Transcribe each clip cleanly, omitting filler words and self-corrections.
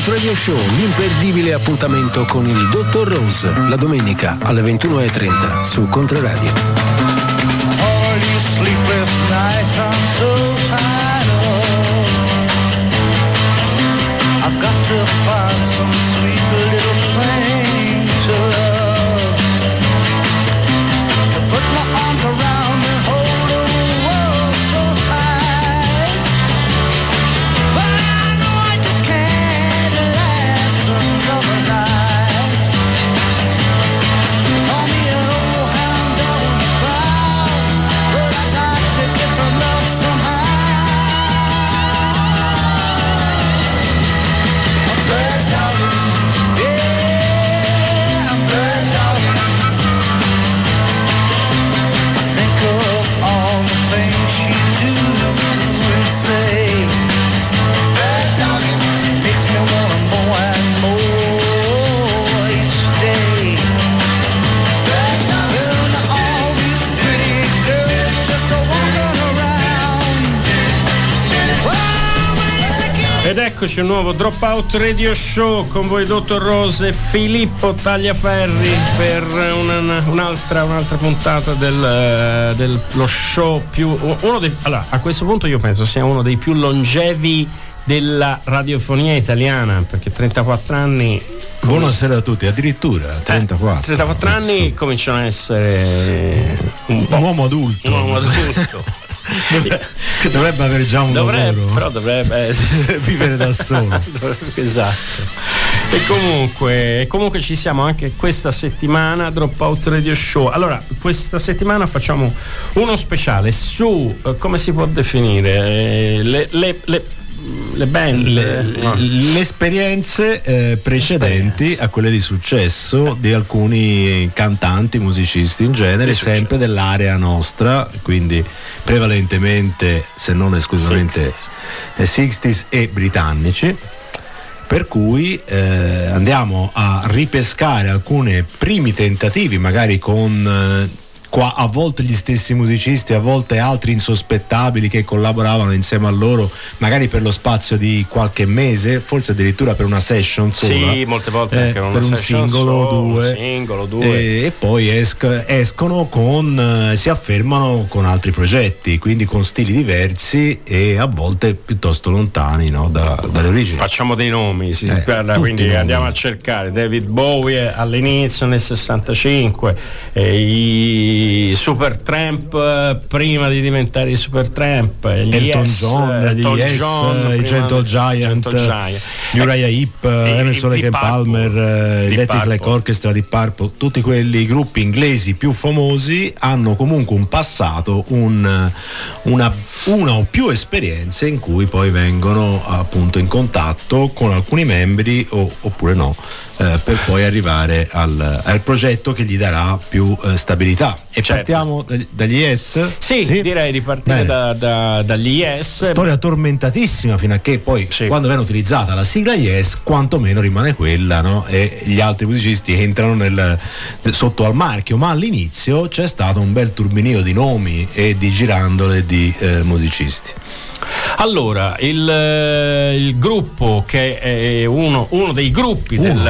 Dropout Radio Show, l'imperdibile appuntamento con il Dottor Rose, la domenica alle 21:30 su Controradio. All these sleepless nights I'm so tired of. I've got to find some sweet little thing to love, to put my arms around and hold the world so tight. But I know I just can't last another night. Call me an old hound dog on the prowl, but I got to get some love somehow. I'm bad dogging, yeah, I'm bad dogging. I think of all the things she do and say. Bad dogging makes me wanna more and more each day. Bad dogging, all these pretty girls just a walking around. Ed eccoci un nuovo Dropout Radio Show con voi Dottor Rose e Filippo Tagliaferri per un'altra puntata dello show più allora, a questo punto io penso sia uno dei più longevi della radiofonia italiana, perché 34 anni. Buonasera a tutti, addirittura 34 anni cominciano a essere un uomo adulto. Un uomo adulto. Dovrebbe avere già un lavoro, però dovrebbe vivere da solo. Esatto. E comunque ci siamo anche questa settimana, Dropout Radio Show. Allora, questa settimana facciamo uno speciale su come si può definire le band, le esperienze precedenti a quelle di successo di alcuni cantanti, musicisti in genere, sempre dell'area nostra, quindi prevalentemente, se non esclusivamente 60s e britannici. Per cui andiamo a ripescare alcuni primi tentativi, magari con a volte gli stessi musicisti, a volte altri insospettabili che collaboravano insieme a loro, magari per lo spazio di qualche mese, forse addirittura per una session sola. Sì, molte volte anche una per un session singolo, due. E poi escono si affermano con altri progetti, quindi con stili diversi e a volte piuttosto lontani, no, dalle origini. Facciamo dei nomi, quindi andiamo a cercare David Bowie all'inizio nel 65, i Supertramp prima di diventare i Supertramp, Elton John, i Gentle Giant, Uriah Heep, Emerson Lake Palmer, Electric Light Orchestra, Deep Purple, tutti quelli gruppi inglesi più famosi hanno comunque un passato, una o più esperienze in cui poi vengono appunto in contatto con alcuni membri oppure no, per poi arrivare al progetto che gli darà più stabilità. E partiamo dagli Yes? Sì, direi di partire dagli Yes. Storia tormentatissima fino a che poi quando viene utilizzata la sigla Yes, quantomeno rimane quella, no? E gli altri musicisti entrano sotto al marchio, ma all'inizio c'è stato un bel turbinio di nomi e di girandole di musicisti. Allora, il gruppo che è uno dei gruppi non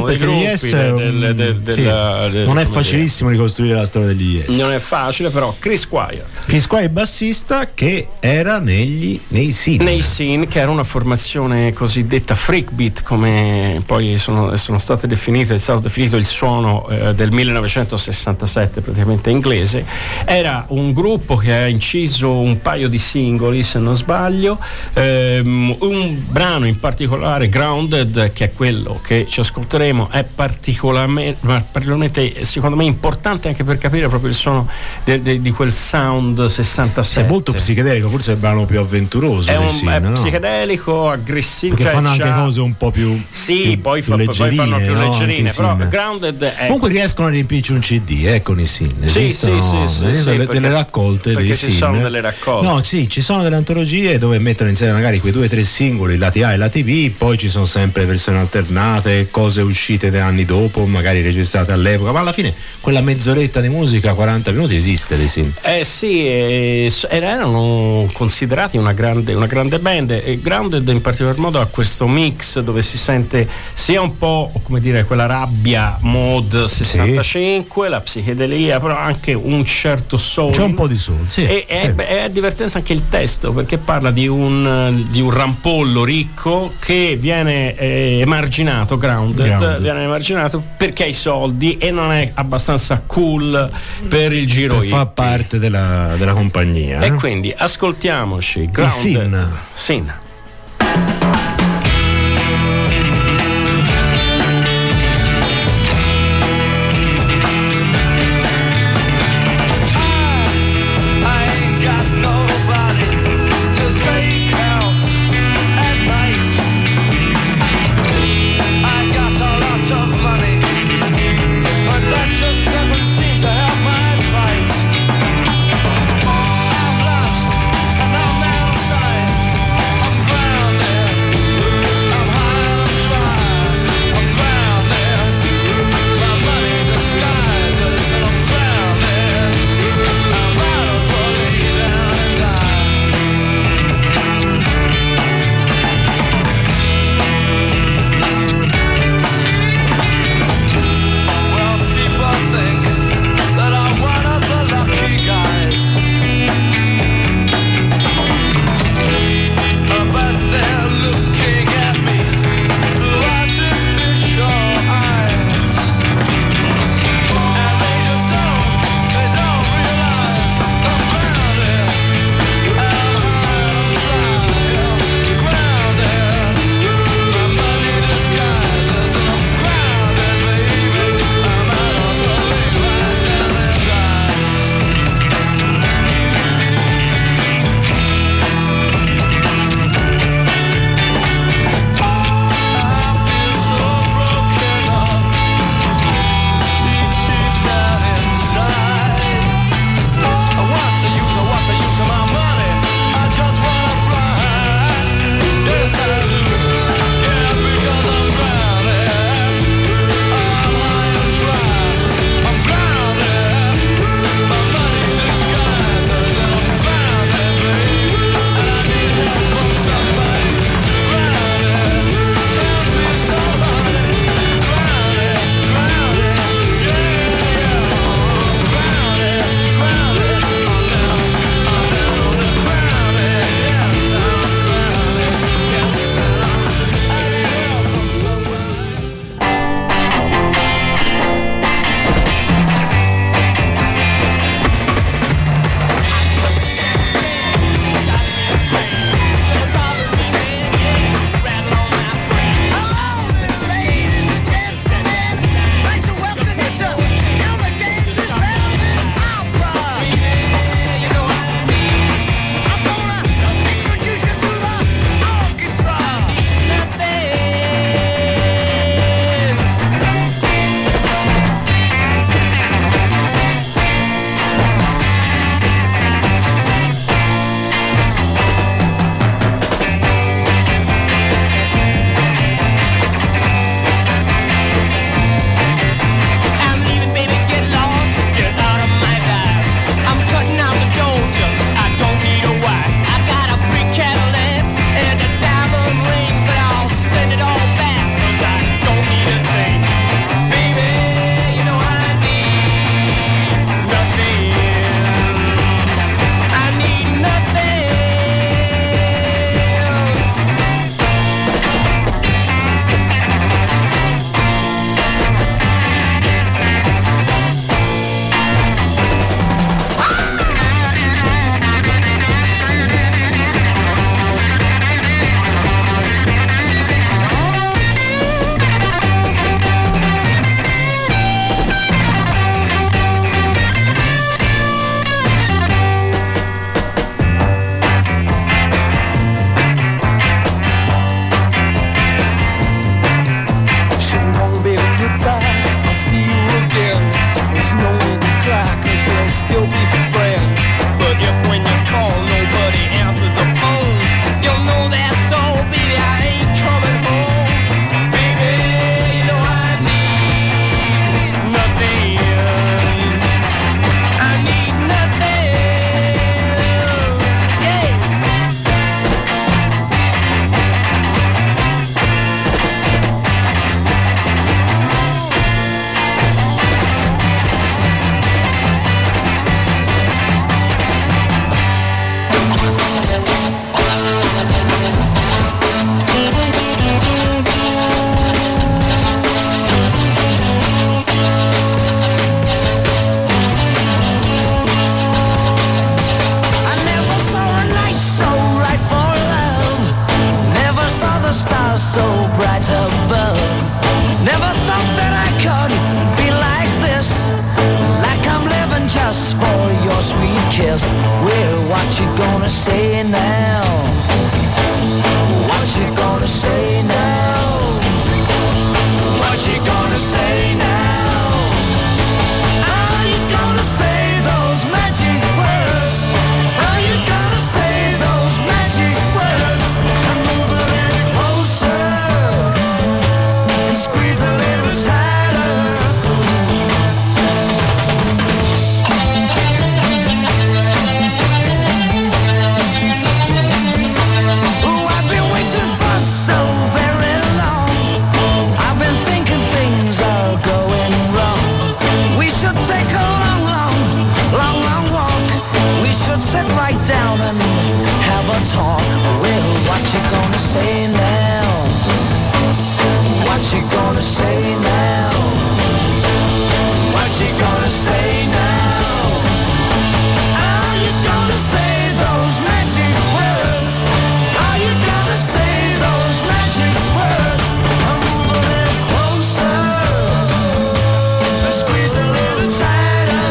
è facilissimo ricostruire la storia degli Yes. Non è facile, però Chris Squire, bassista, che era nei Sin, che era una formazione cosiddetta freak beat, come poi sono state definite, è stato definito il suono del 1967, praticamente inglese. Era un gruppo che ha inciso un paio di singoli, se non sbaglio, un brano in particolare, Grounded, che è quello che ci ascolteremo, è particolarmente secondo me importante anche per capire proprio il suono di quel sound 67. È molto psichedelico, forse è il brano più avventuroso. È psichedelico, aggressivo, perché fanno anche cose un po' più poi fanno più leggerine, però Grounded è... Comunque riescono a riempirci un CD con i Sin. Sì, delle raccolte perché dei ci Sin. sono delle raccolte. No, sì, ci sono delle antologie dove mettono insieme magari quei 2 o 3 singoli, lati A e lati B, poi ci sono sempre versioni alternate, cose uscite da anni dopo, magari registrate all'epoca, ma alla fine quella mezz'oretta di musica, 40 minuti esiste dei Sin. Sì, erano considerati una grande band, e Grounded in particolar modo ha questo mix dove si sente sia un po', come dire, quella rabbia mod 65, la psichedelia, però anche un certo soul. C'è un po' di soul, sì. È divertente anche il testo, perché parla di un rampollo ricco che viene emarginato, grounded, viene emarginato perché ha i soldi e non è abbastanza cool per il giro hippie. Fa parte della compagnia. E quindi ascoltiamoci Grounded. Sin. still be friends. But if when you call nobody answers the phone, gonna say now? What's she gonna say now? What's she gonna say now? Are you gonna say those magic words? Are you gonna say those magic words? And move a little closer and squeeze a little tighter. Oh, I've been waiting for so very long. I've been thinking things are going wrong. We should take a long, long, long, long walk. We should sit right down and have a talk. Well, what you gonna say now? What you gonna say now? What you gonna say now? Are you gonna say those magic words? Are you gonna say those magic words? Move a little closer and squeeze a little tighter.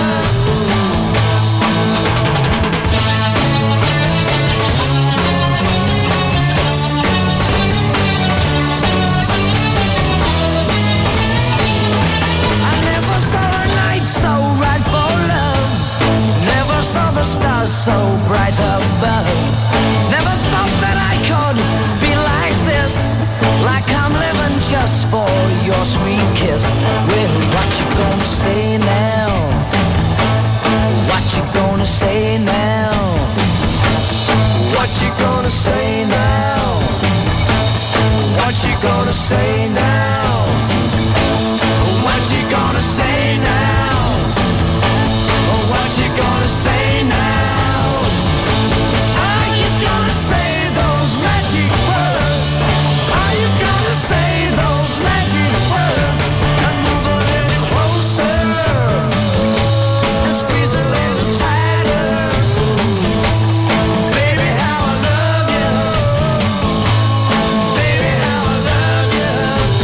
I never saw a night so right for love. Never saw the stars so bright above. Never thought that I could be like this, like I'm living just for your sweet kiss. Well, what you gonna say now? What you gonna say now? What you gonna say now? What you gonna say now? What you gonna say now? What you gonna say now? Are you gonna say those magic words? Are you gonna say those magic words? And move a little closer and squeeze a little tighter. Baby, how I love you. Baby, how I love you.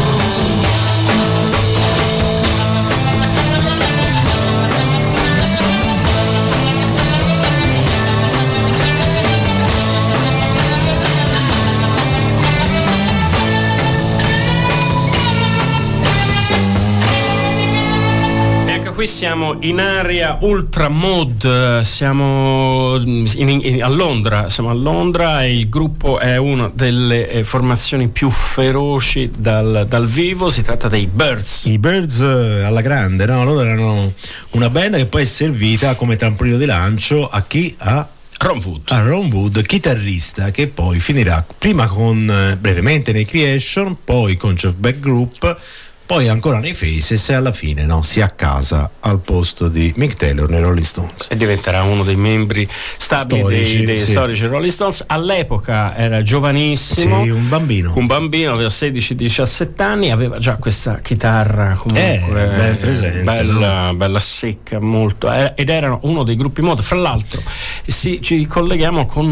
Qui siamo in area ultra mod, siamo a Londra, siamo a Londra e il gruppo è una delle formazioni più feroci dal vivo, si tratta dei Byrds. I Byrds alla grande, no? Loro erano una band che poi è servita come trampolino di lancio a chi? A Ron Wood, chitarrista che poi finirà prima brevemente nei Creation, poi con Jeff Beck Group, poi ancora nei Faces e alla fine si accasa al posto di Mick Taylor nei Rolling Stones e diventerà uno dei membri stabili dei storici Rolling Stones. All'epoca era giovanissimo, un bambino, aveva 16-17 anni, aveva già questa chitarra comunque ben presente, bella secca, molto, ed era uno dei gruppi mod. Fra l'altro ci colleghiamo con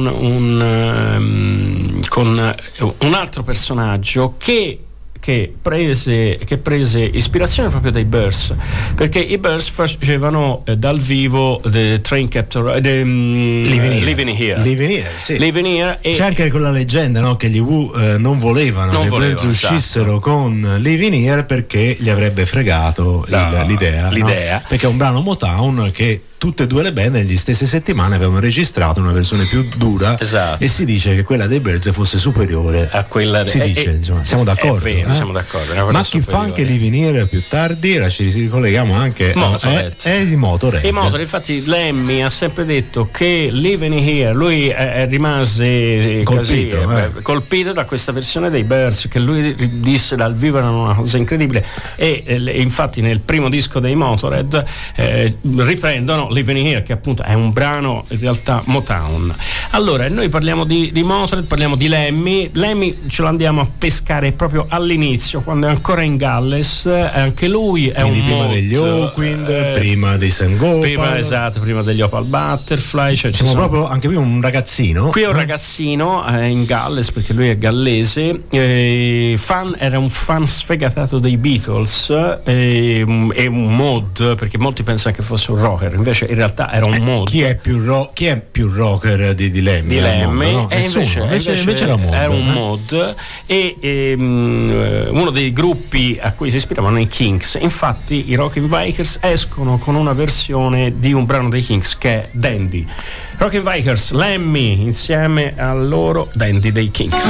un altro personaggio che prese ispirazione proprio dai Byrds, perché i Byrds facevano dal vivo The Train Captor, Living Here, sì. Living Here, e c'è anche quella leggenda, che gli Who non volevano che i Byrds uscissero con Living Here perché gli avrebbe fregato l'idea. Perché è un brano Motown che tutte e due le band negli stesse settimane avevano registrato una versione più dura, e si dice che quella dei Byrds fosse superiore a quella siamo d'accordo, siamo d'accordo. Ma chi fa anche Living Here più tardi, ci ricolleghiamo anche è di Motorhead. Infatti Lemmy ha sempre detto che Living Here lui rimase colpito da questa versione dei Byrds, che lui disse dal vivo era una cosa incredibile, e infatti nel primo disco dei Motorhead riprendono Living Here, che appunto è un brano in realtà Motown. Allora noi parliamo di Motorhead, parliamo di Lemmy ce lo andiamo a pescare proprio all'inizio, quando è ancora in Galles. Anche lui è quindi un prima degli Hawkwind, prima dei St. Gopal, prima degli Opal Butterfly, siamo proprio anche qui un ragazzino. Qui è un ragazzino in Galles, perché lui è gallese, era un fan sfegatato dei Beatles, e un mod, perché molti pensano che fosse un rocker, invece invece in realtà era un mod. Chi è più rocker di Lemmy? Di Lemmy, no? E invece era un mod, e uno dei gruppi a cui si ispiravano i Kinks. Infatti i Rockin' Vikers escono con una versione di un brano dei Kinks che è Dandy. Rockin' Vikers, Lemmy insieme a loro, Dandy dei Kinks.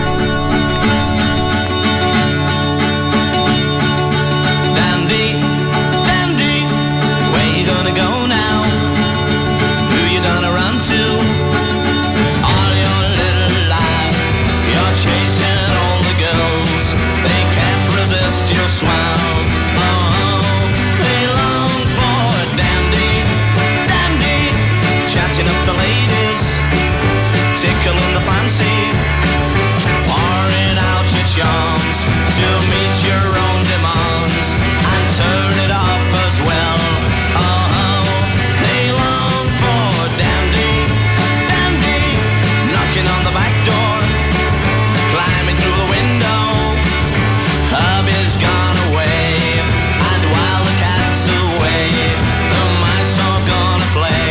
Tickling the fancy, pouring out your charms to meet your own demands and turn it up as well. They long for dandy, dandy, knocking on the back door, climbing through the window. Hubby's gone away, and while the cat's away, the mice are gonna play.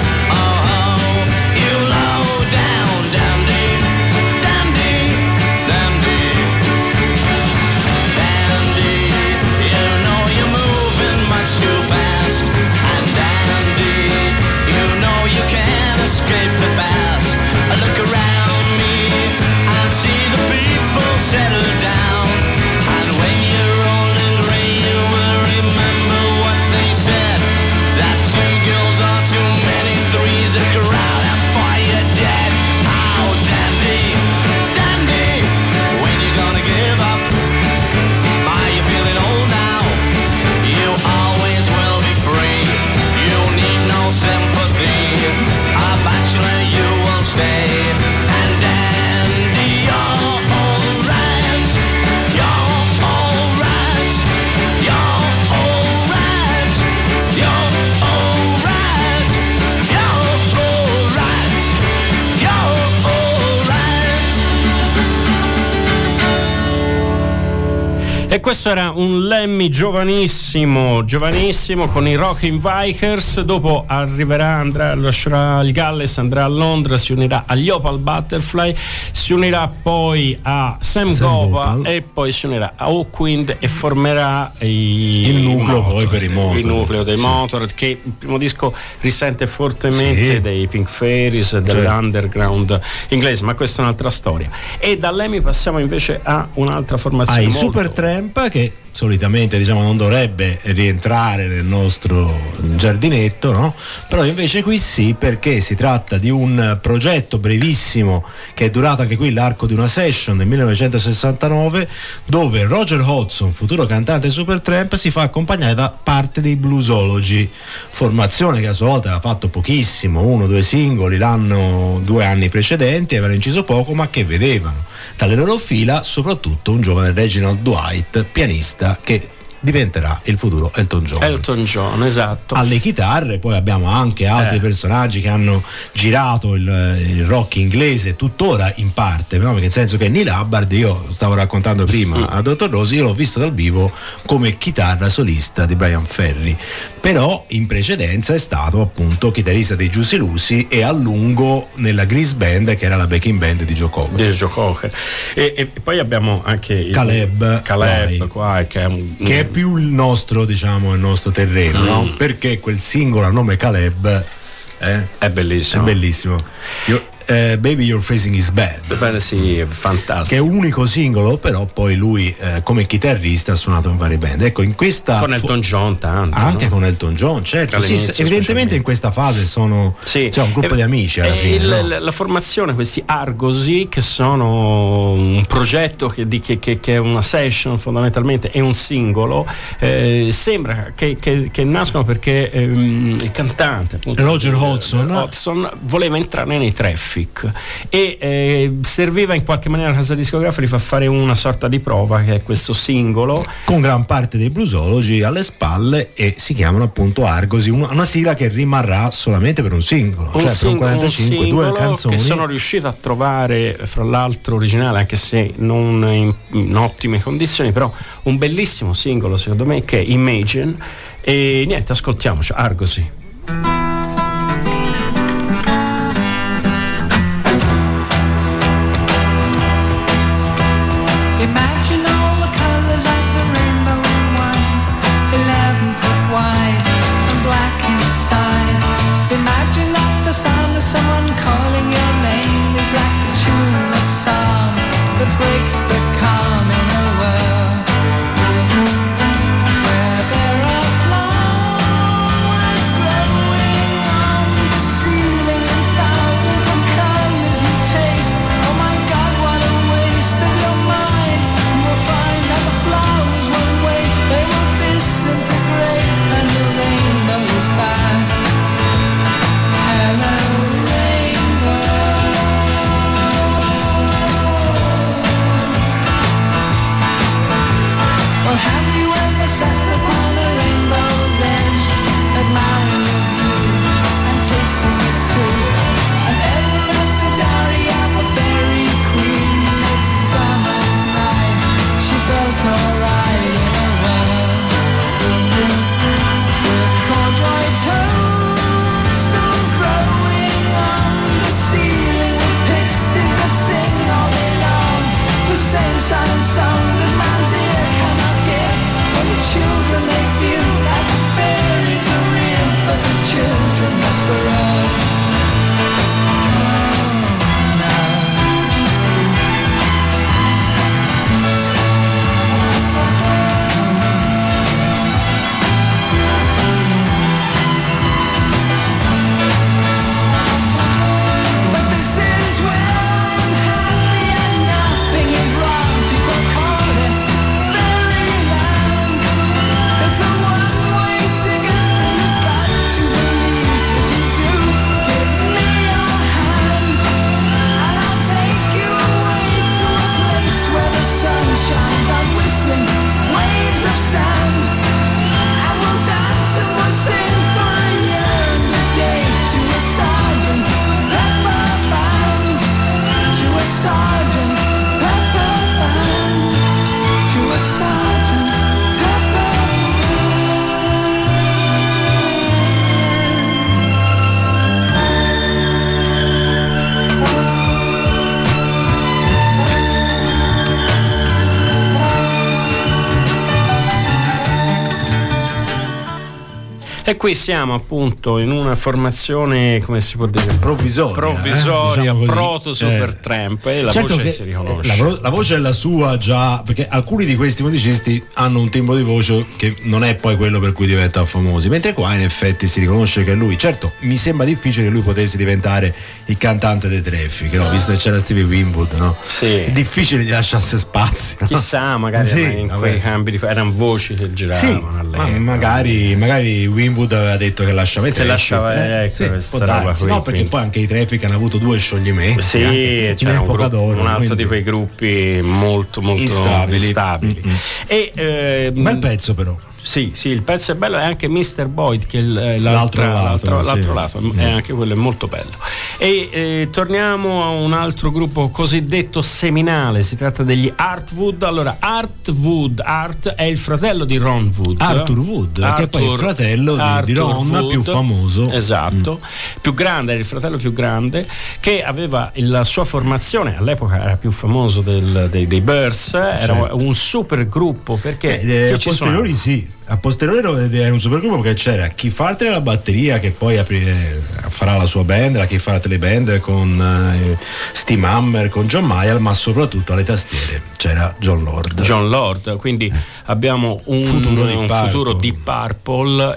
Escape the past. I look around me and see the people settle down. And when you're old and grey, you will remember what they said, that 2 girls are too many, 3's a crowd, and 4 you're dead. Oh, dandy, dandy, when you gonna give up? Are you feeling old now? You always will be free. You need no sympathy. Bachelor, you will stay, and dandy, you're alright, you're alright, you're alright, you're alright, you're alright, you're alright. E questo era un Lemmy giovanissimo con i Rockin' Vikers. Dopo lascerà il Galles, andrà a Londra, si unirà agli Opal Butterfly, si unirà poi a Sam Gova e poi si unirà a Hawkwind e formerà il nucleo poi per i Motorhead. Il nucleo dei Motorhead, che il primo disco risente fortemente dei Pink Fairies, dell'underground inglese, ma questa è un'altra storia. E da Lemmy passiamo invece a un'altra formazione. I Supertramp, che solitamente non dovrebbe rientrare nel nostro giardinetto, no? Però invece qui sì, perché si tratta di un progetto brevissimo che è durato anche qui l'arco di una session nel 1969, dove Roger Hodgson, futuro cantante Supertramp, si fa accompagnare da parte dei Bluesology, formazione che a sua volta aveva fatto pochissimo, 1 o 2 singoli l'anno 2 anni precedenti, avevano inciso poco, ma che vedevano dalle loro fila soprattutto un giovane Reginald Dwight, pianista, che diventerà il futuro Elton John. Elton John, esatto. Alle chitarre poi abbiamo anche altri personaggi che hanno girato il rock inglese tuttora in parte, no? Perché nel senso che Neil Hubbard, io stavo raccontando prima a Dottor Rossi, io l'ho visto dal vivo come chitarra solista di Brian Ferry, però in precedenza è stato appunto chitarrista dei Juicy Lucy e a lungo nella Grease Band, che era la backing band di Joe Cocker. E poi abbiamo anche il Caleb qua, che è più il nostro, il nostro terreno, no? Perché quel singolo a nome Caleb è bellissimo. È bellissimo. Baby Your Phrasing Is Bad. Bene, sì, fantastico. Che è unico singolo, però poi lui come chitarrista ha suonato in varie band. Ecco, in questa con Elton John tanto. Anche con Elton John, certo. Sì, evidentemente in questa fase sono un gruppo di amici alla fine. La formazione, questi Argosy, che sono un progetto che è una session fondamentalmente, è un singolo, sembra che nascono perché il cantante appunto, Roger Hodgson voleva entrare nei Traffic e serviva in qualche maniera la casa discografica di far fare una sorta di prova, che è questo singolo con gran parte dei Bluesology alle spalle, e si chiamano appunto Argosy, una sigla che rimarrà solamente per un singolo, per un 45, 2 canzoni che sono riuscito a trovare, fra l'altro originale, anche se non in ottime condizioni, però un bellissimo singolo secondo me, che è Imagine. E niente, ascoltiamoci Argosy. E qui siamo appunto in una formazione, come si può dire, provvisoria, diciamo proto Supertramp, e la certo voce si riconosce. La voce è la sua già, perché alcuni di questi musicisti hanno un timbro di voce che non è poi quello per cui diventano famosi, mentre qua in effetti si riconosce che è lui. Certo, mi sembra difficile che lui potesse diventare il cantante dei Traffic, no? Visto che c'era Stevie Winwood, no? Sì. È difficile gli lasciasse spazio, no? Chissà, magari Sì, in vabbè. quei cambi erano voci che giravano. Sì, ma magari Winwood aveva detto che lasciava i Che Traffic, lasciava, ecco, sì, questa può roba darsi, qui, no, perché quindi. poi anche i Traffic hanno avuto 2 scioglimenti, Sì, anche c'era in un, epoca d'oro, un altro quindi di quei gruppi molto instabili. E, bel pezzo però. Sì, il pezzo è bello, è anche Mr. Boyd che è L'altro l'altro lato, lato, è anche quello è molto bello. E torniamo a un altro gruppo cosiddetto seminale, si tratta degli Artwood. Allora, Art è il fratello di Ron Wood, Arthur Wood, che poi è il fratello di Ron, Wood, più famoso. Esatto, più grande, era il fratello più grande, che aveva la sua formazione, all'epoca era più famoso dei Birds, era Certo. un super gruppo, perché A posteriori sì, a posteriori è un supergruppo, perché c'era Keith Arthur alla batteria, che poi farà la sua band, la Keith Arthur band con Steve Hammer, con John Mayer, ma soprattutto alle tastiere c'era John Lord, quindi abbiamo un futuro di Deep Purple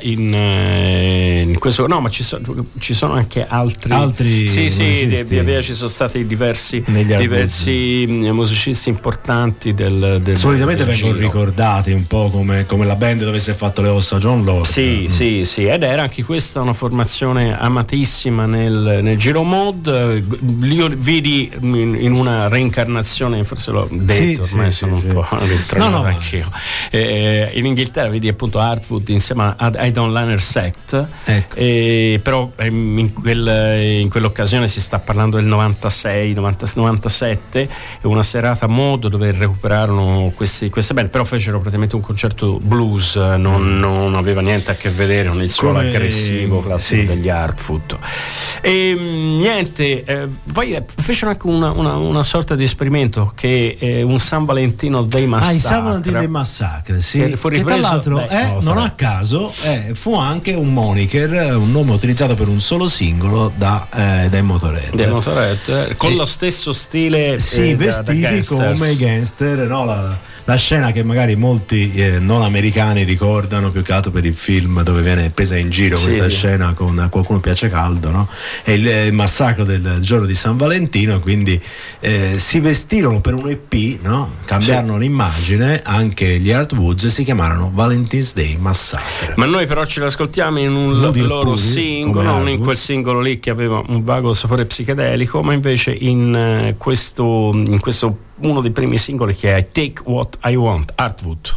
in questo, no, ma ci sono anche altri sì, via via ci sono stati diversi musicisti importanti del solitamente del vengono giro. ricordati un po' come la band dove si è fatto le ossa John Lord. Sì, ed era anche questa una formazione amatissima nel giro mod. Io vidi in una reincarnazione, forse l'ho detto, ormai sono un po' ritornato anch'io. In Inghilterra vidi appunto Artwood insieme ai Don Liner Set, ecco. Però in quell'occasione si sta parlando del 96, 97, è una serata mod dove recuperarono queste band, però fecero praticamente un concerto blues, non aveva niente a che vedere con il suono aggressivo classico degli Artwood. E niente, poi fecero anche una sorta di esperimento, che è un San Valentino dei Massacre. Il San Valentino dei Massacre, sì, che tra l'altro non a caso fu anche un moniker, un nome utilizzato per un solo singolo dai Motorhead, con lo stesso stile, vestiti da come i gangster, no? La scena che magari molti non americani ricordano più che altro per il film dove viene presa in giro questa scena con Qualcuno piace caldo, no? È il massacro del giorno di San Valentino, quindi si vestirono per un EP, no? Cambiarono l'immagine, anche gli Artwoods si chiamarono Valentine's Day Massacre. Ma noi però ce l'ascoltiamo in un loro singolo, non in quel singolo lì che aveva un vago sapore psichedelico, ma invece in questo uno dei primi singoli, che è I Take What I Want, Artwood.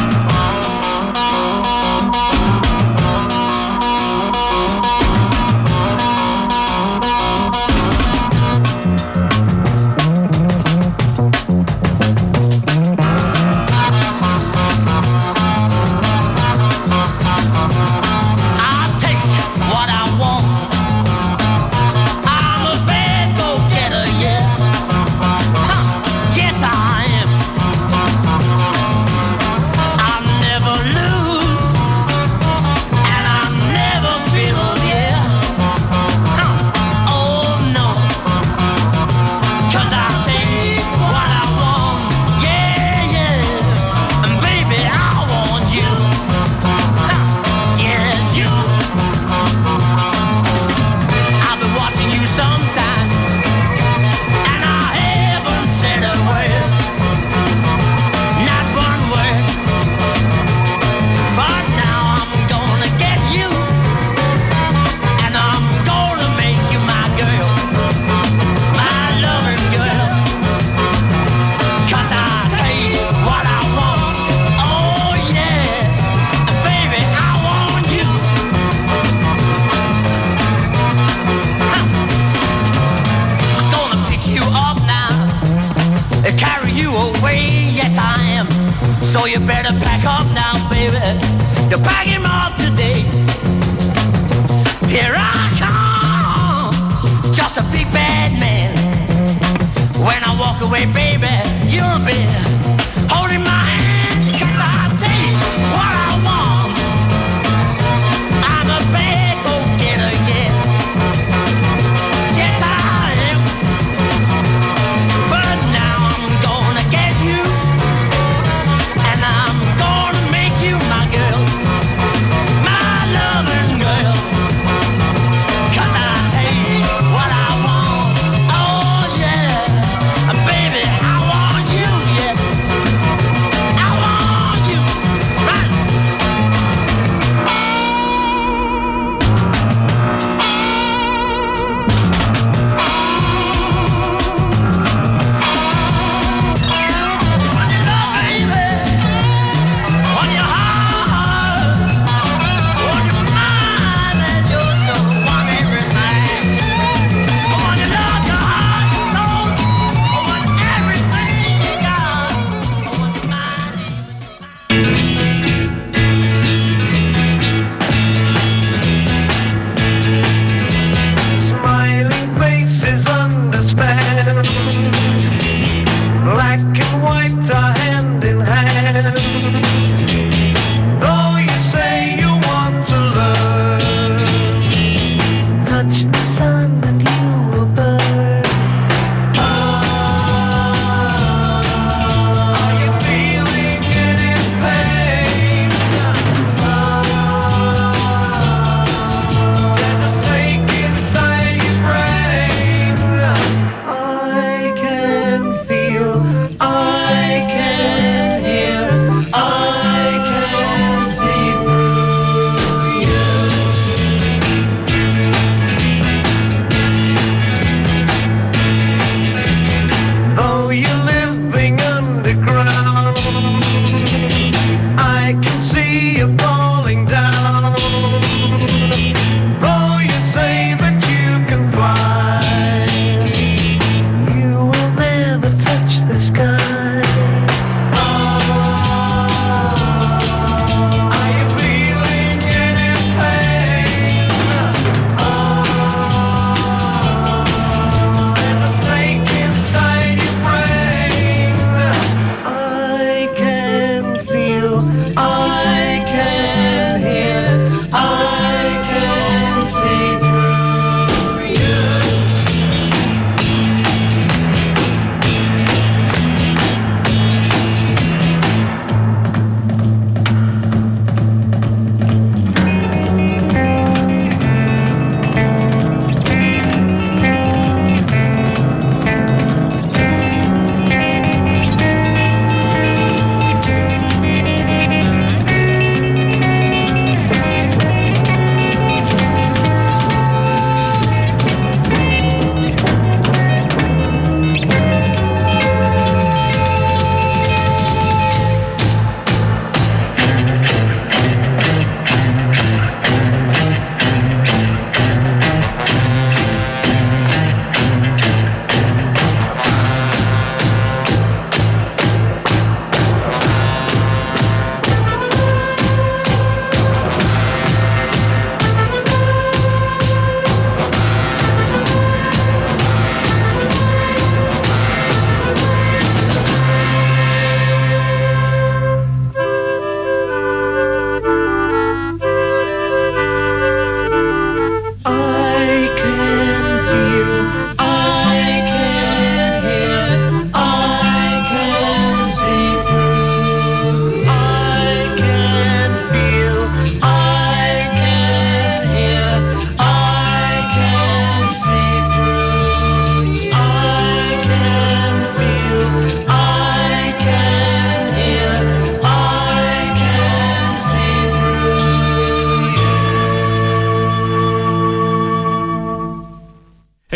So you better pack up now, baby. You're packing up today. Here I come, just a big bad man. When I walk away, baby, you'll be holding my hand. 'Cause I take what I want. I'm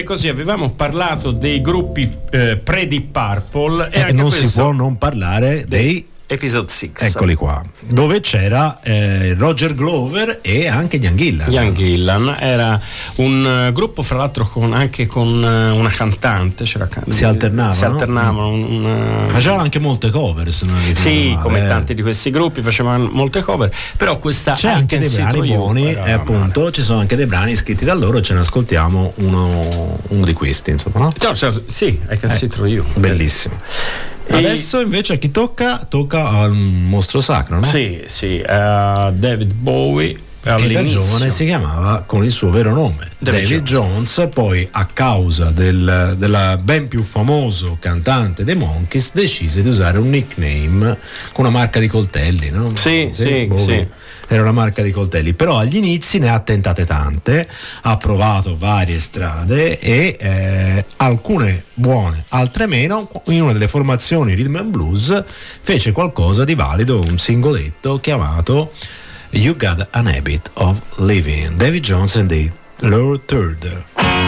così avevamo parlato dei gruppi pre-Deep Purple e anche non questo, si può non parlare dei Episode 6. eccoli qua, dove c'era Roger Glover e anche Ian Gillan. Ian Gillan era un gruppo, fra l'altro, anche con una cantante. Si alternavano. Facevano anche molte cover, se non ricordo sì, male. come tanti di questi gruppi facevano molte cover, però questa c'è anche dei brani buoni e appunto ci sono anche dei brani scritti da loro, ce ne ascoltiamo uno di questi, insomma, no? Sì, I Can See Through You, bellissimo. Adesso invece a chi tocca al mostro sacro, no? Sì, David Bowie, che da giovane si chiamava con il suo vero nome, David Jones. Poi, a causa della ben più famoso cantante dei Monkees, decise di usare un nickname con una marca di coltelli, no? Sì. Era una marca di coltelli, però agli inizi ne ha tentate tante, ha provato varie strade e alcune buone, altre meno. In una delle formazioni Rhythm and Blues fece qualcosa di valido, un singoletto chiamato You Got an Habit of Living, David Jones and the Lower Third.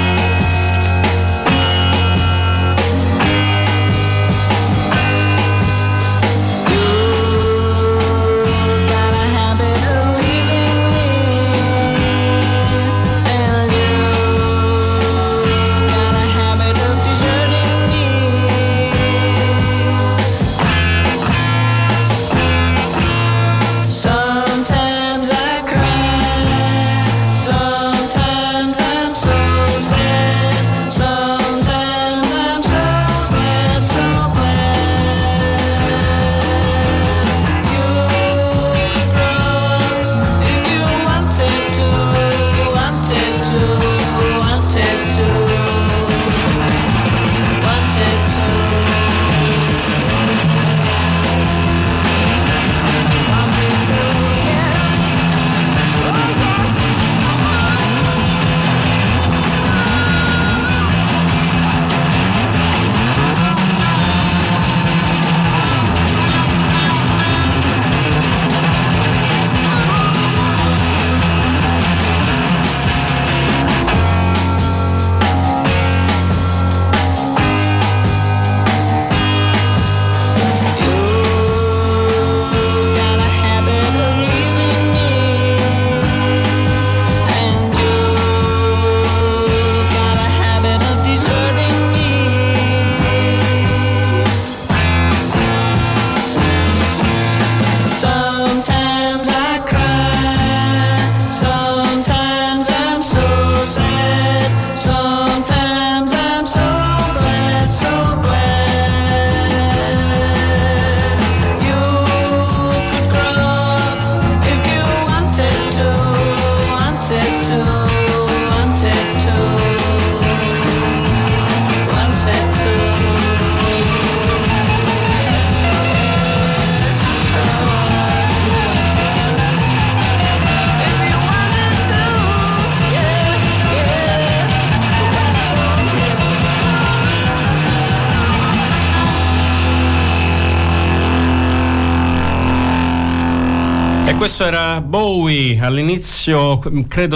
Questo era Bowie all'inizio, credo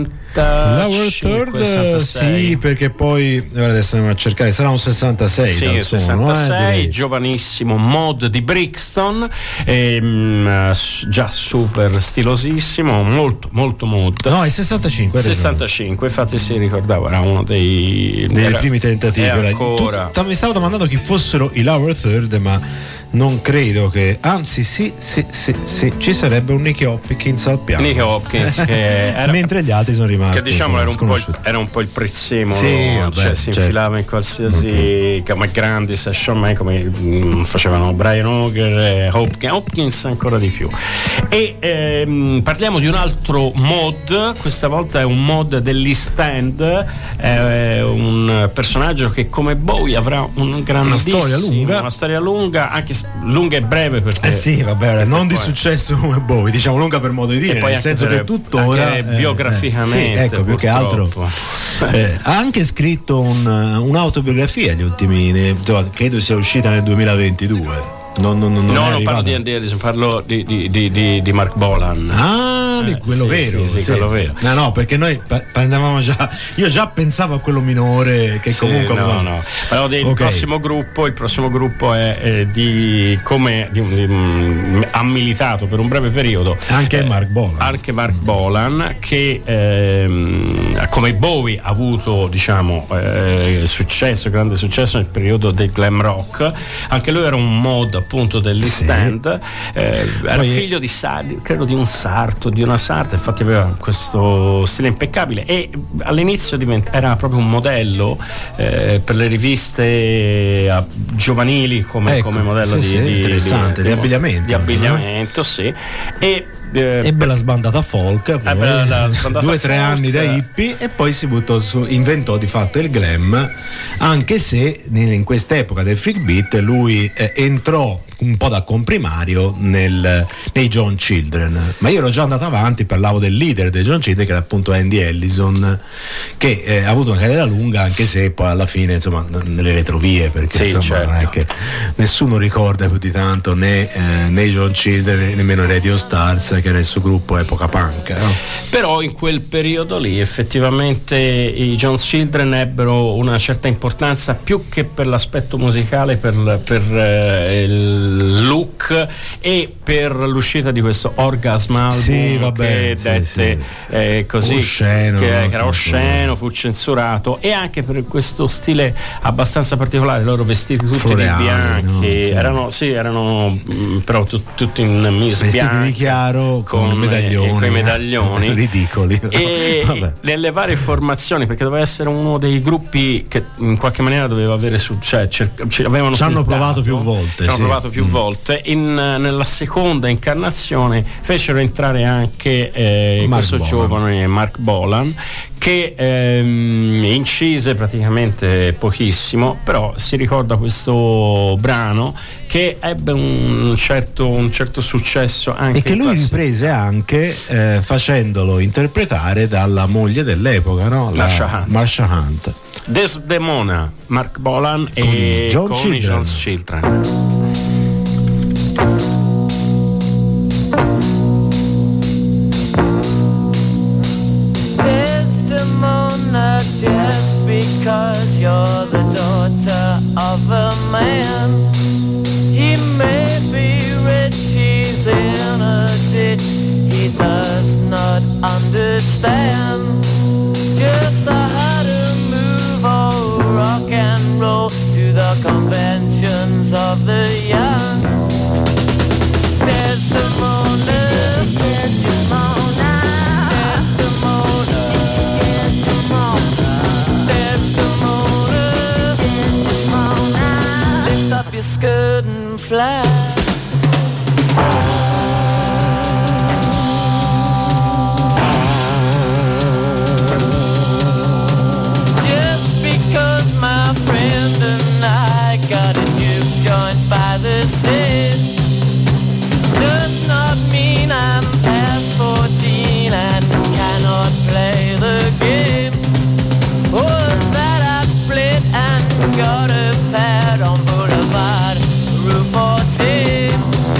65, sì, perché poi adesso andiamo a cercare, sarà un 66. Sì, dal 66, giovanissimo, mod di Brixton, già super stilosissimo, molto mod. No, è 65. 65, infatti si ricordava, era uno dei primi tentativi. Ancora. Mi stavo domandando chi fossero i Lower Third, ma non credo che, anzi sì, ci sarebbe un Nicky Hopkins al piano. Nicky Hopkins che era, mentre gli altri sono rimasti, che diciamo era un po' il prezzemolo, sì, vabbè, si infilava in qualsiasi come grandi session man, come facevano Brian Auger e Hopkins ancora di più. E parliamo di un altro mod, questa volta è un mod dell'East End, un personaggio che come Bowie avrà una storia lunga, anche lunga e breve, perché sì, vabbè, non di successo come Bowie, diciamo lunga per modo di dire, nel senso che tuttora biograficamente, sì, ecco, più che altro ha anche scritto un'autobiografia negli ultimi, credo sia uscita nel 2022. Non parlo di Mark Bolan. di quello vero. Sì, quello vero. No, perché noi andavamo già. Io già pensavo a quello minore che comunque. No. Però il prossimo gruppo è ha militato per un breve periodo. Anche Mark Bolan, che come Bowie ha avuto, diciamo, grande successo nel periodo del glam rock. Anche lui era un mod appunto dell'East End, era figlio di credo di un sarto, di una sarta, infatti aveva questo stile impeccabile e all'inizio era proprio un modello per le riviste giovanili come modello di abbigliamento, sì. Ebbe la sbandata folk, poi, 2 o 3 anni da hippie, e poi si inventò di fatto il glam, anche se in quest'epoca del freak beat lui entrò un po' da comprimario nei John Children, ma io ero già andato avanti, parlavo del leader dei John Children, che era appunto Andy Ellison, che ha avuto una carriera lunga, anche se poi alla fine, insomma, nelle retrovie, perché non è che nessuno ricorda più di tanto né i John Children, nemmeno Radio Stars, che era il suo gruppo epoca punk, no? Però in quel periodo lì effettivamente i John Children ebbero una certa importanza, più che per l'aspetto musicale, per il look e per l'uscita di questo Orgasm album, che dette così, osceno, che era osceno, fu censurato, e anche per questo stile abbastanza particolare, loro vestiti tutti floreali, di bianchi, no? erano però tutti in mise vestiti bianche, di chiaro, con medaglioni ridicoli, e nelle varie formazioni, perché doveva essere uno dei gruppi che in qualche maniera doveva avere successo, ci hanno provato più volte. Nella seconda incarnazione fecero entrare anche questo giovane Mark Bolan, che incise praticamente pochissimo, però si ricorda questo brano che ebbe un certo successo anche, e che lui riprese anche facendolo interpretare dalla moglie dell'epoca, no? Marsha Hunt. Desdemona, Mark Bolan con i John Children. Desdemona, just because you're the daughter of a man, he may be rich, he's in a ditch, he does not understand just how to move or rock and roll to the conventions of the young. Desdemona, Desdemona, Desdemona, Desdemona, Desdemona, lift up your skirt and fly. Just because my friend and I got a juke joint by the sea does not mean I'm past 14 and cannot play the game, or that I've split and got a pad on Boulevard Route 14.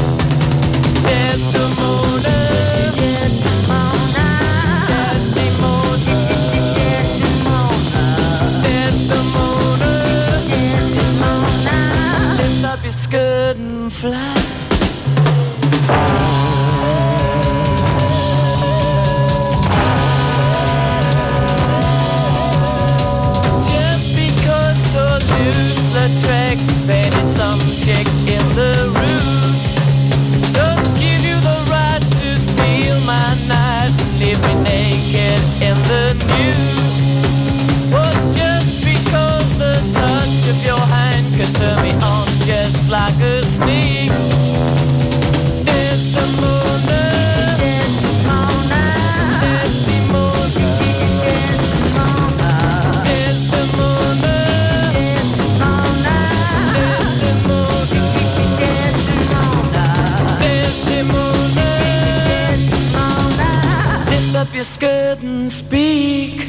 Desdemona, Desdemona, Desdemona, Desdemona, Desdemona, lift up your skirt and fly. Just because to lose the track, painted some chick in the room, don't give you the right to steal my night and leave me naked in the nude. Well, just because the touch of your hand could turn me on just like a sneak. Desdemona, Desdemona, Desdemona, Desdemona, Desdemona, Desdemona, Desdemona, lift up your skirt and speak.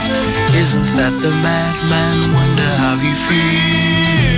fields. Isn't that the madman? Wonder how he feels.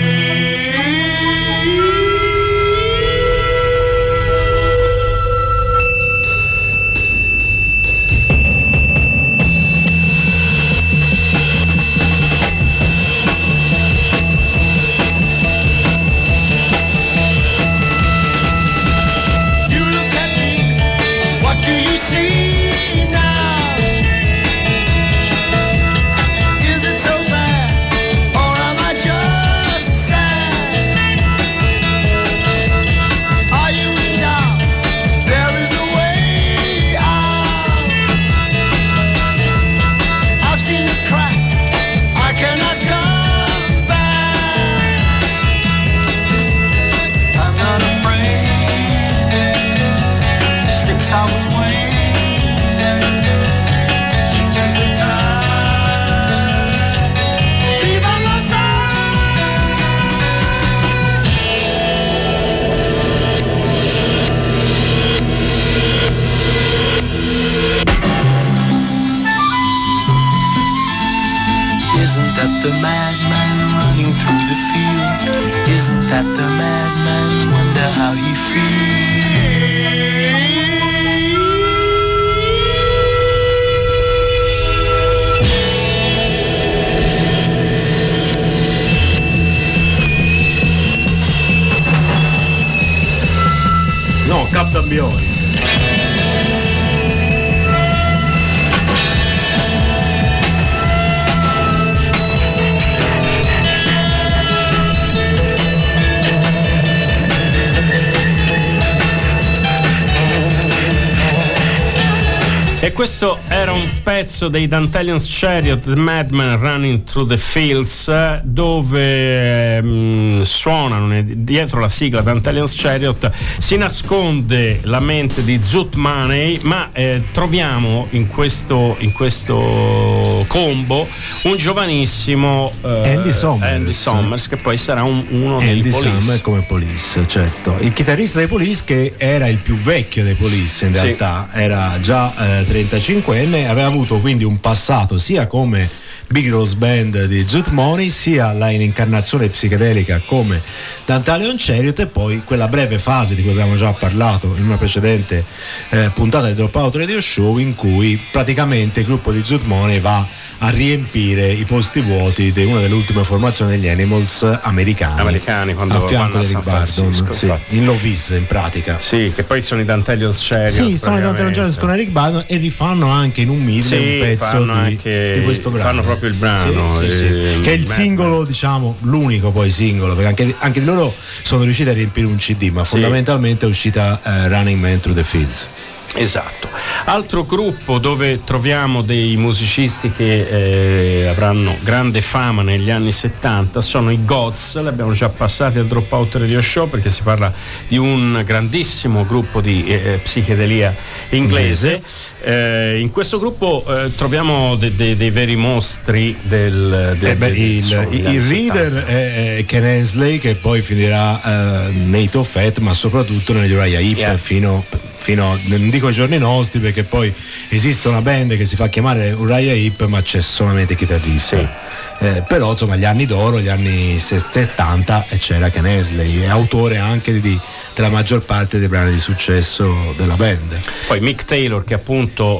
The madman running through the fields. Isn't that the madman? Wonder how he feels. No, Captain E questo era un pezzo dei Dantelion's Chariot, The Madman Running Through the Fields, dove suonano dietro la sigla Dantelion's Chariot si nasconde la mente di Zoot Money, ma troviamo in questo combo un giovanissimo Andy Summers, che poi sarà uno dei Andy Police. Summers come Police, certo, il chitarrista dei Police, che era il più vecchio dei Police in realtà, era già 35enne, aveva avuto quindi un passato sia come Big Rose Band di Zoot Money, sia in incarnazione psichedelica come Dantelion's Chariot, e poi quella breve fase di cui abbiamo già parlato in una precedente puntata di Dropout Radio Show, in cui praticamente il gruppo di Zoot Money va a riempire i posti vuoti di una delle ultime formazioni degli Animals americani quando a fianco vanno di a Rick San Francisco, Bardon, sì, in Lovis in pratica. Sì, che poi sono i Dantelion's Chariot. Sì, sono i Dantelion's Chariot con Eric Bardon, e rifanno anche in un medley un pezzo di questo brano. Fanno proprio il brano, sì, che è il singolo, diciamo, l'unico poi singolo, perché anche di loro sono riusciti a riempire un CD, ma fondamentalmente è uscita Running Man Through the Fields. Esatto. Altro gruppo dove troviamo dei musicisti che avranno grande fama negli anni 70 sono i Gods. Li abbiamo già passati al Dropout Radio Show, perché si parla di un grandissimo gruppo di psichedelia inglese. In questo gruppo troviamo dei veri mostri del il leader è Ken Hensley, che poi finirà nei Tophet, ma soprattutto negli Uriah Heep fino a, non dico ai giorni nostri, perché poi esiste una band che si fa chiamare Uriah Heep, ma c'è solamente chitarrista. Però insomma gli anni d'oro, gli anni 70, e c'era Ken Hensley, è autore anche della maggior parte dei brani di successo della band. Poi Mick Taylor, che appunto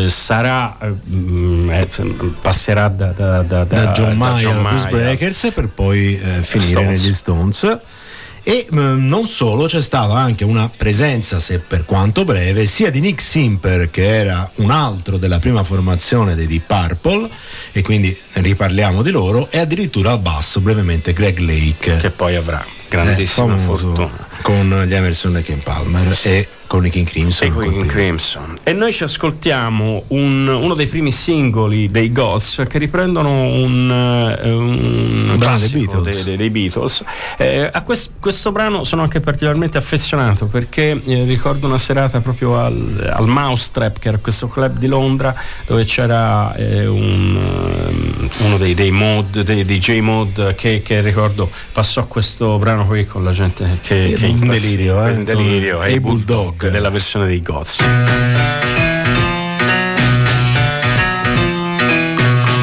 passerà da John Mayer a Blues Breakers, per poi finire negli Stones. E non solo, c'è stata anche una presenza, se per quanto breve, sia di Nick Simper, che era un altro della prima formazione dei Deep Purple, e quindi riparliamo di loro, e addirittura al basso brevemente Greg Lake, che poi avrà grandissima fortuna con gli Emerson, Lake and Palmer e con i King Crimson. E noi ci ascoltiamo uno dei primi singoli dei Gods, che riprendono un classico dei Beatles. A questo brano sono anche particolarmente affezionato, perché ricordo una serata proprio al Mousetrap, che era questo club di Londra, dove c'era uno dei DJ Mod che ricordo passò questo brano qui con la gente che in delirio, e i Bulldog della versione dei Gods.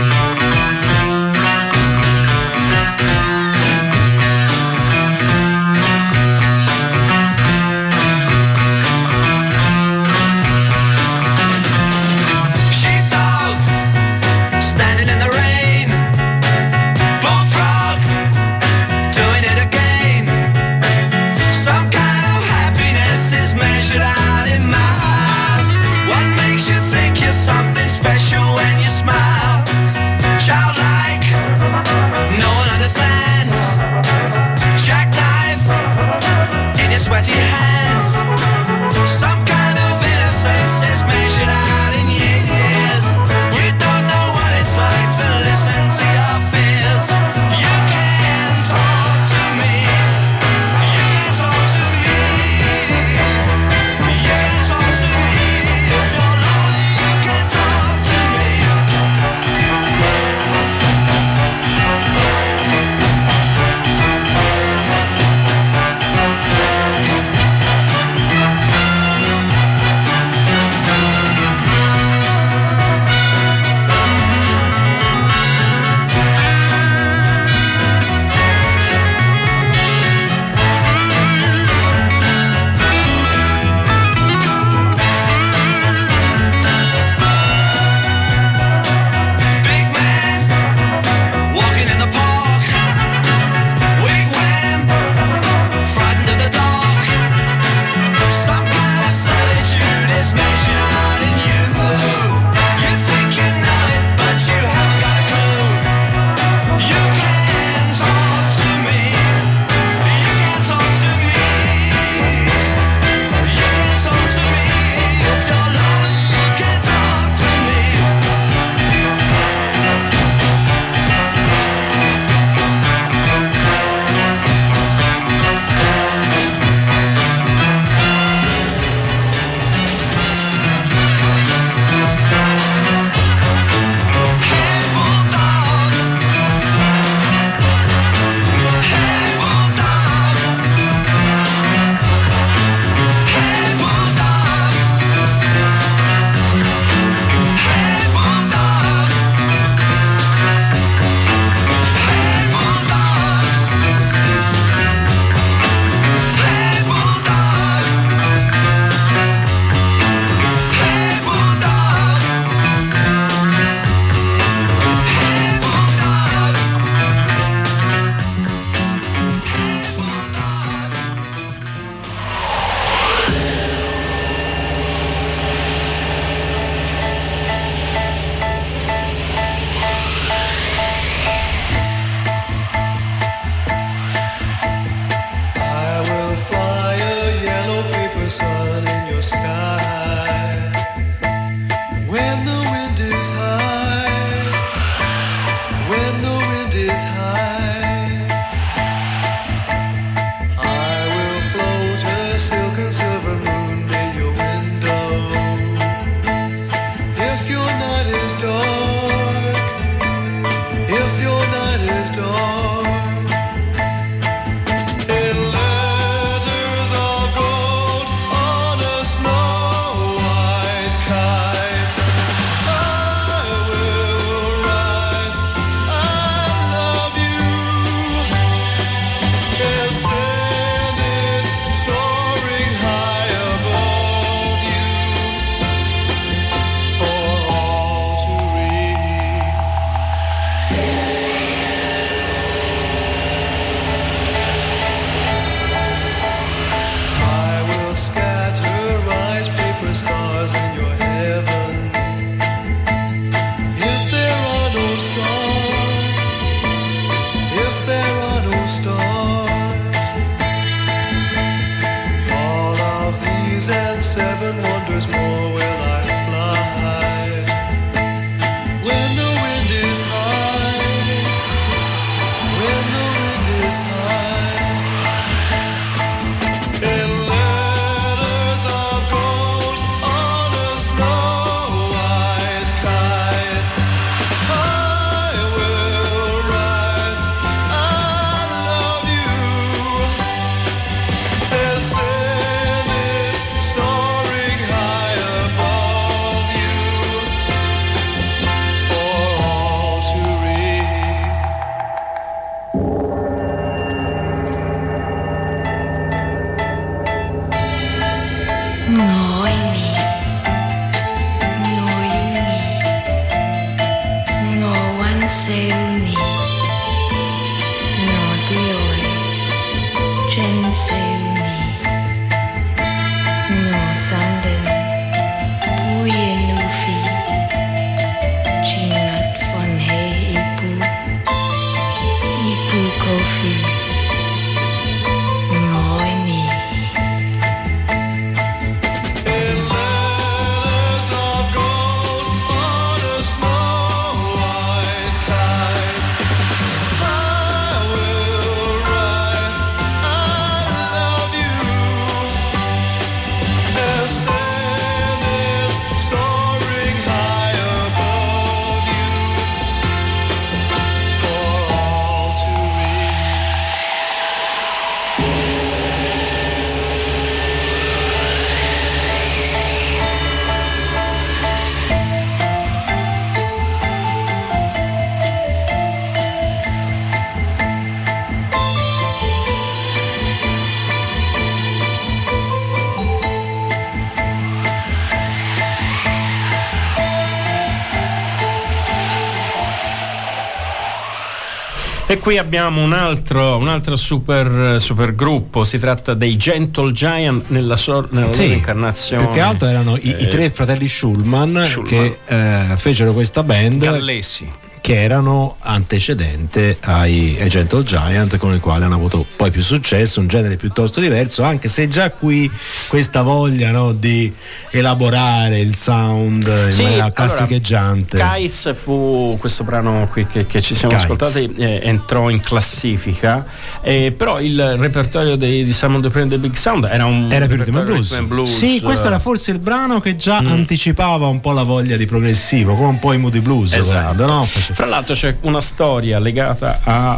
the sun in your sky. When the wind is high, when the wind is high, I will float a silk and silver moon near your window. If your night is dark, if your night is dark, in letters of gold on a snow white kite, I will write I love you, and send it soaring high above you for all to read. I will scatter rice paper stars in your heaven. If there are no stars, if there are no stars, all of these and 7 wonders more will I fly. When the wind is high, when the wind is high, in letters of gold on a snow white kite, I will write I love you, and send it soaring high above you for all to read. Ngồi nì, ngồi nì, ngồi quan siêu nì, ngồi điệu chân siêu nì, ngồi sáng đêm, bùi nu phi, chỉ nát von hey ipu coffee, ngồi nì. In letters of gold on a snow white kite, I will write I love you, and send it soaring high above you for all to read. E qui abbiamo un altro super gruppo, si tratta dei Gentle Giant nella loro Sì, incarnazione. più che altro erano i 3 fratelli Schulman che fecero questa band gallesi. che erano antecedente ai Gentle Giant, con il quale hanno avuto poi più successo, un genere piuttosto diverso, anche se già qui questa voglia, no, di elaborare il sound in maniera classicheggiante. Kites fu questo brano qui che ci siamo ascoltati, entrò in classifica, però il repertorio di Simon Dupree and the Big Sound era più rhythm and blues. Sì, questo era forse il brano che già anticipava un po' la voglia di progressivo, come un po' i Moody Blues, esatto. No? Fra l'altro c'è una storia legata a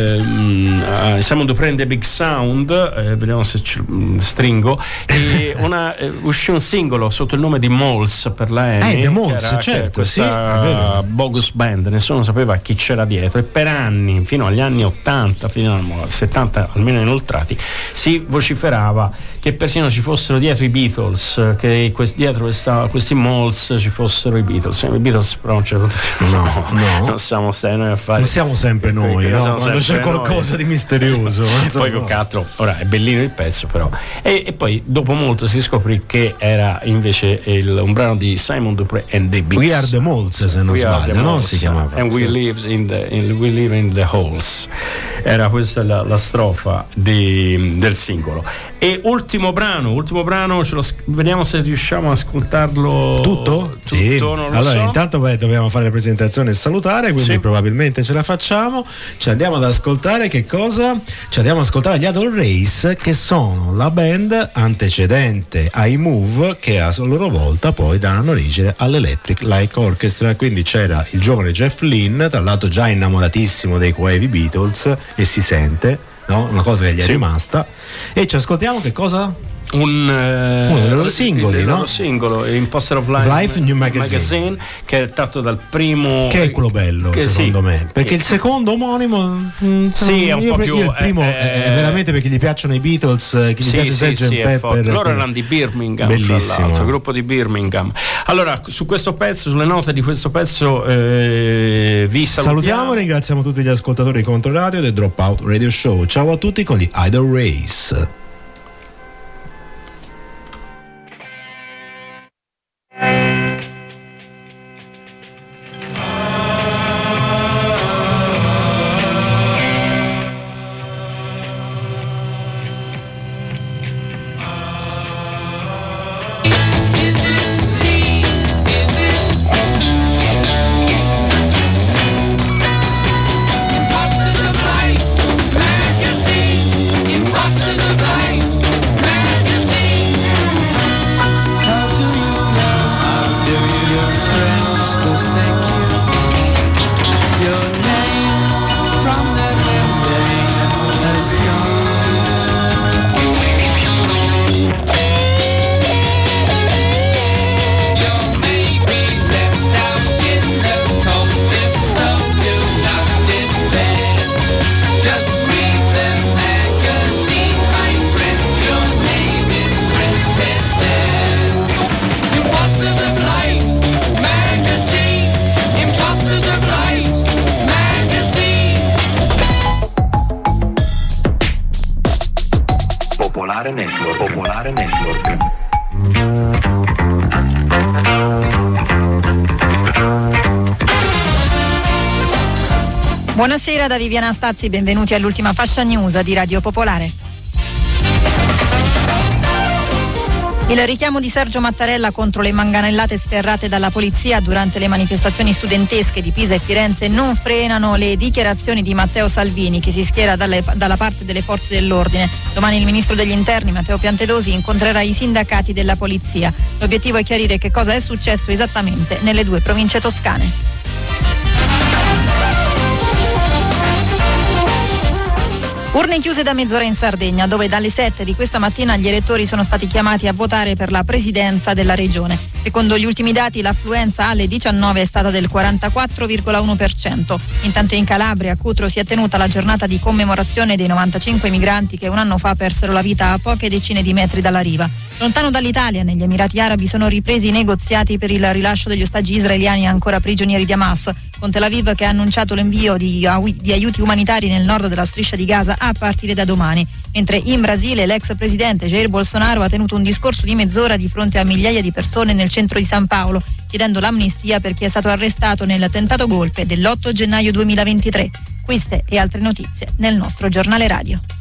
Simon Dupree and the Big Sound, vediamo se stringo, e uscì un singolo sotto il nome di Moles per la Amy, The Moles, certo, questa bogus band, nessuno sapeva chi c'era dietro, e per anni, fino agli anni 80, fino al 70 almeno inoltrati, si vociferava che persino ci fossero dietro i Beatles, che dietro questi Moles ci fossero i Beatles. I Beatles però non c'erano. No. Non siamo noi a fare. Non siamo sempre noi, no? Quando c'è qualcosa di misterioso. Poi con altro, ora è bellino il pezzo, però. E poi dopo molto si scoprì che era invece un brano di Simon Dupree and the Big We Are the Moles, se non sbaglio, no? Si chiamava. And we live in the holes. Era questa la strofa del singolo. E ultimo brano, vediamo se riusciamo a ascoltarlo tutto? Sì. Non lo allora so. intanto dobbiamo fare le presentazioni e salutare, quindi Sì. probabilmente ce la facciamo. Ci andiamo ad ascoltare che cosa? Ci andiamo ad ascoltare gli Adol Race, che sono la band antecedente ai Move, che a loro volta poi danno origine all'Electric Light Orchestra. Quindi c'era il giovane Jeff Lynne, tra l'altro già innamoratissimo dei Wavy Beatles, e si sente, no? Una cosa che gli è rimasta. E ci ascoltiamo che cosa? Uno dei loro singoli, il no? loro singolo, Imposter of Life New Magazine, che è tratto dal primo, che è quello bello, che secondo sì. me, perché il secondo omonimo sì, è un po' più, il primo è veramente perché gli piacciono i Beatles, chi gli piace Sgt. Pepper, loro erano di Birmingham, bellissimo, fra l'altro, gruppo di Birmingham. Allora, su questo pezzo, sulle note di questo pezzo, vi salutiamo, ringraziamo tutti gli ascoltatori di Controradio del Dropout Radio Show. Ciao a tutti con gli Idol Race. Popolare Network. Buonasera da Viviana Stazzi, benvenuti all'ultima fascia news di Radio Popolare. Il richiamo di Sergio Mattarella contro le manganellate sferrate dalla polizia durante le manifestazioni studentesche di Pisa e Firenze non frenano le dichiarazioni di Matteo Salvini, che si schiera dalla parte delle forze dell'ordine. Domani il ministro degli interni, Matteo Piantedosi, incontrerà i sindacati della polizia. L'obiettivo è chiarire che cosa è successo esattamente nelle due province toscane. Urne chiuse da mezz'ora in Sardegna, dove dalle 7 di questa mattina gli elettori sono stati chiamati a votare per la presidenza della regione. Secondo gli ultimi dati, l'affluenza alle 19 è stata del 44,1%. Intanto in Calabria, a Cutro, si è tenuta la giornata di commemorazione dei 95 migranti che un anno fa persero la vita a poche decine di metri dalla riva. Lontano dall'Italia, negli Emirati Arabi, sono ripresi i negoziati per il rilascio degli ostaggi israeliani ancora prigionieri di Hamas, con Tel Aviv che ha annunciato l'invio di aiuti umanitari nel nord della striscia di Gaza a partire da domani. Mentre in Brasile l'ex presidente Jair Bolsonaro ha tenuto un discorso di mezz'ora di fronte a migliaia di persone nel centro di San Paolo, chiedendo l'amnistia per chi è stato arrestato nel tentato golpe dell'8 gennaio 2023. Queste e altre notizie nel nostro giornale radio.